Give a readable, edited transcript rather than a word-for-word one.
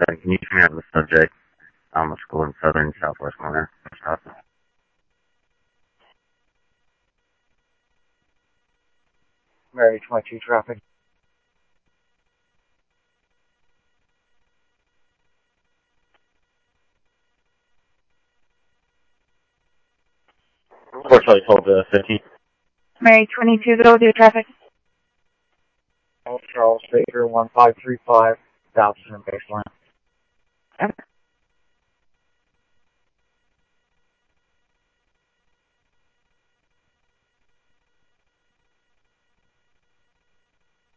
7, can you come out with the subject? A school in southern southwest corner. Stop. Mary 22 traffic. Unfortunately, told 15. Mary 22, go do traffic. Charles Baker 1535, Dobson Baseline.